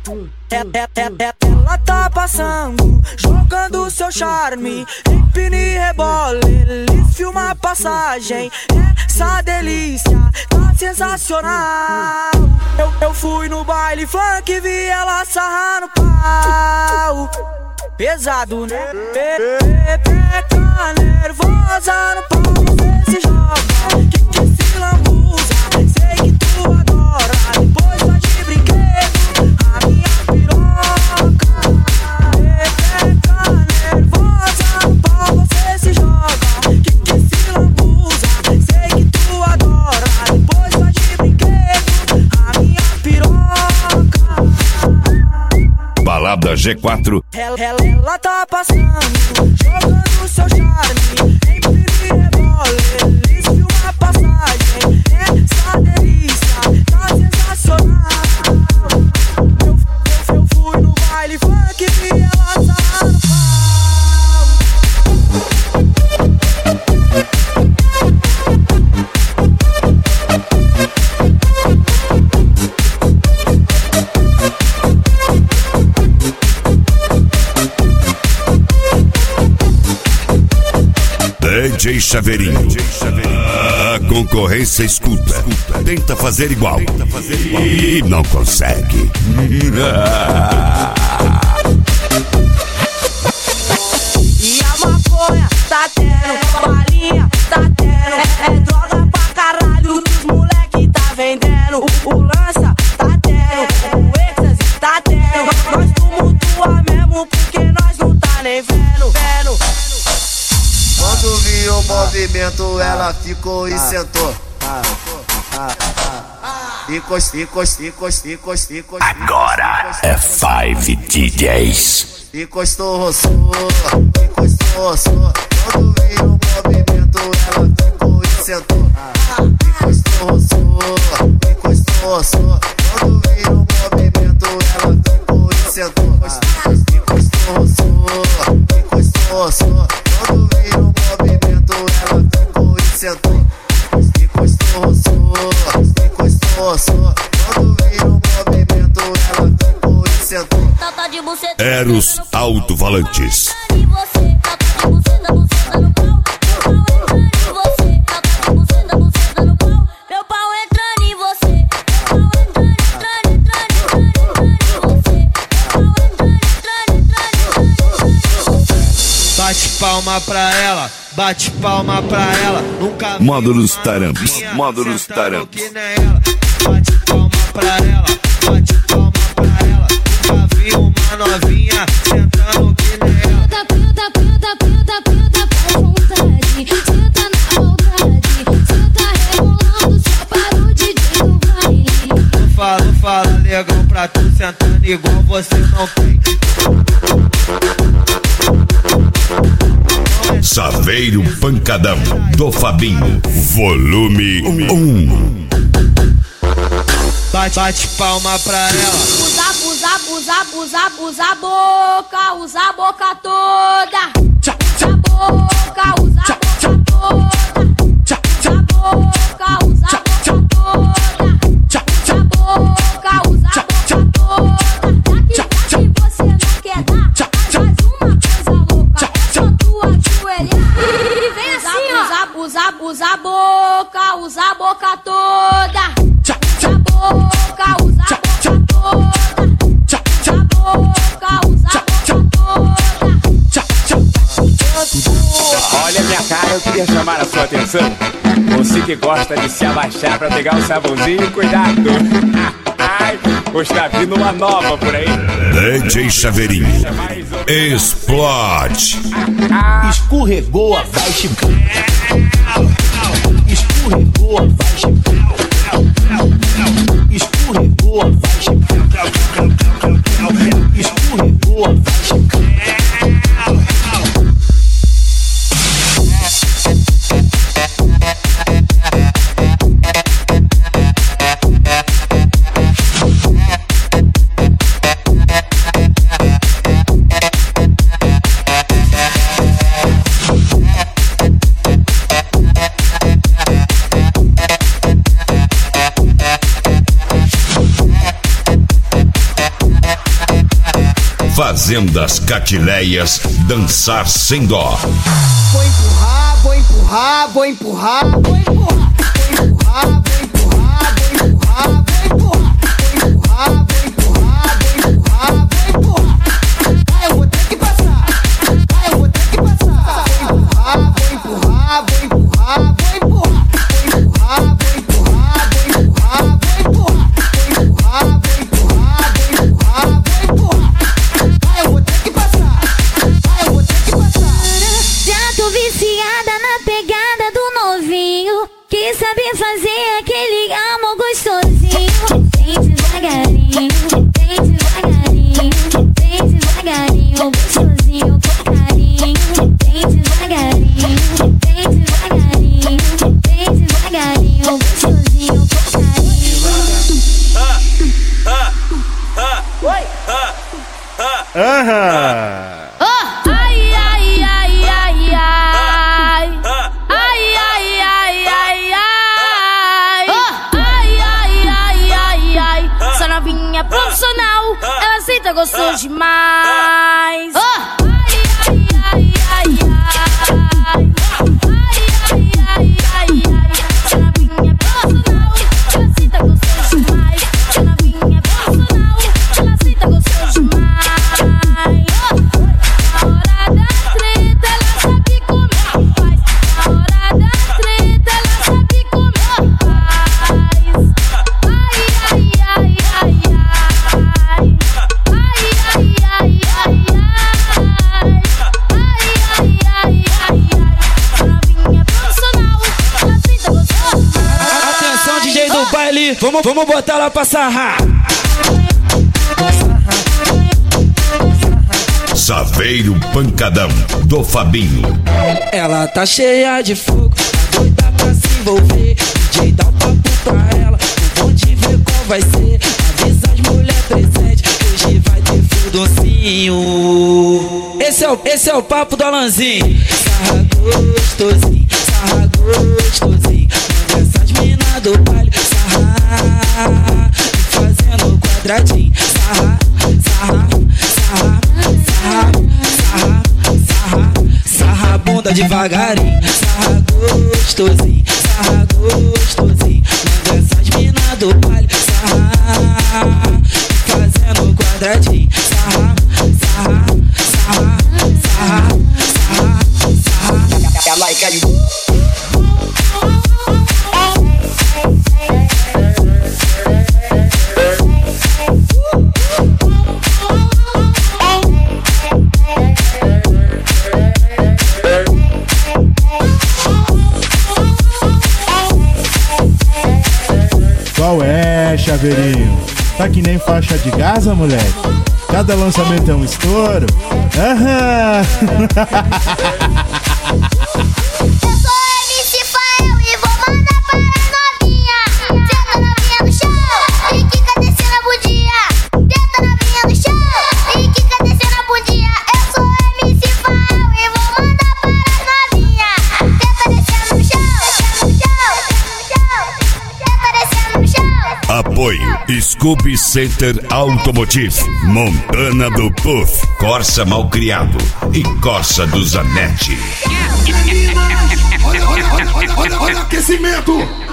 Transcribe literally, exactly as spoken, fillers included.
Ela tá passando, jogando seu charme, empine e rebole, eles filmam a passagem. Essa delícia tá sensacional. Eu, eu fui no baile funk, vi ela sarrar no pau. Pesado, né? Pepeca nervosa no pau, você se joga, que, que se lambuza. Sei que tu adora, depois só de brinquedo, a minha piroca. Pepeca nervosa no pau, você se joga, que, que se lambuza. Sei que tu adora, depois só de brinquedo, a minha piroca. Balada G quatro. Ela, ela, ela tá passando, jogando seu charme, empine e rebole, eles filmam a passagem. Essa delícia tá sensacional. Eu, eu, eu fui no baile funk, vi ela sarrar no pau. D J Chaveirinho. A concorrência escuta, tenta fazer igual e não consegue. E a maconha tá tendo, balinha tá tendo, é droga pra caralho que os moleque tá vendendo. O lança tá tendo, o êxtase tá tendo, nós tumultua mesmo porque nós não tá nem vendo, vendo. Quando viu o movimento, ela ficou e sentou. Encosta, encosta, encosta, encosta, encosta. Agora é Five D Js. Encostou, roçou, encostou, roçou. Quando veio o movimento, ela ficou e sentou. Encostou, roçou, encostou, roçou. Quando veio o movimento, ela ficou e sentou. Encostou, roçou, encostou, roçou. Quando veio o movimento, ela ficou e sentou. Encostou, roçou, encostou, roçou. Quando veio o movimento, ela ficou e sentou. Eros Alto-Falantes. Bate palma pra ela, bate palma pra ela. Nunca vi Módulos uma Taramps, novinha Módulos sentando Taramps. que nem ela. Bate palma pra ela, bate palma pra ela. Nunca vi uma novinha sentando que nem ela. Pruda, pruda, pruda, pruda, pra vontade. Senta na maldade, senta rebolando só para o D J do baile. Não fala, fala, legal pra tu sentando igual você não tem. Saveiro Pancadão do Fabinho, volume um. Bate, bate palma pra ela. Usa, usa, usa, usa, usa a boca, usa a boca toda. Usa a boca, usa a boca toda. Usa a boca, usa a boca toda. Usa a boca, usa a boca toda. Já que você não quer dar, faz uma coisa louca. É só tu ajoelhar e vem assim, ó. Usa, usa, usa a boca, usa a boca toda. Usa a boca, usa a boca toda. Usa a boca, usa a boca toda. Olha a minha cara, eu queria chamar a sua atenção. Você que gosta de se abaixar pra pegar o sabãozinho, cuidado. Ai, está vindo uma nova por aí. D J Chaveirinho, explode. Escorregou a faixa. Escorregou a faixa. Escorregou a faixa. Escorregou a faixa. fazendo as catileias dançar sem dó. Vou empurrar, vou empurrar, vou empurrar, vou empurrar, vou empurrar, vou empurrar, vou empurrar, vou empurrar, vou empurrar, vou empurrar, vou empurrar, vou empurrar. Ah, eu vou ter que passar. Ah, eu vou ter que passar. Vou empurrar, vou empurrar, vou empurrar, vou empurrar, vou empurrar, vou empurrar, vou empurrar, vou empurrar, vou empurrar, vou empurrar, vou empurrar, vou empurrar. Ah, eu vou ter que passar. Ah, eu vou ter que passar. Já tô viciada na pegada do novinho que sabe fazer aquele amor gostosinho. Vem devagarinho, vem devagarinho, vem devagarinho, gostosinho com carinho. Vem devagarinho, vem devagarinho, vem devagarinho, gostosinho com carinho. Aham. Oh, ai, ai, ai, ai, ai. Ai, ai, ai, ai, ai. Oh, ai, ai, ai, ai, ai. Essa novinha profissional, ela aceita gostoso demais. Oh, ai, ai, ai, ai, ai. Ai, ai, ai, ai, ai. Essa novinha profissional, ela aceita gostoso demais. Essa novinha profissional, ela aceita gostoso demais. Vamos, vamos botar ela pra sarrar. Saveiro Pancadão do Fabinho. Ela tá cheia de fogo, tá doida pra se envolver. D J dá um papo pra ela, eu vou te ver qual vai ser. Avisa as mulheres presentes, hoje vai ter docinho. Esse é o, esse é o papo do Alanzinho. Sarra gostosinho, sarra gostosinho. Manda essas minas do baile sarrar, fazendo quadradinho. Sarra, sarra, sarra, sarra, sarra, sarra, sarra a bunda devagarinho. Sarra gostosinho, sarra gostosinho. Manda essas minas do baile sarrar, fazendo quadradinho. Sarra, sarra, sarra, sarra, sarra, sarra. É like you. Qual é, chaveirinho? Tá que nem faixa de Gaza, moleque? Cada lançamento é um estouro? Aham! Eu sou M C Fael e vou mandar para a novinha. Senta novinha no chão e quica descendo a bundinha. Senta novinha no chão e quica descendo a bundinha. Eu sou M C Fael e vou mandar para a novinha. Senta descendo no chão, descendo no chão, senta descendo no chão. Apoio Scooby Center Automotive, Montana do Puff, Corsa Malcriado e Corsa do Zanetti. Olha, olha, olha, olha, olha, olha, olha, olha o aquecimento!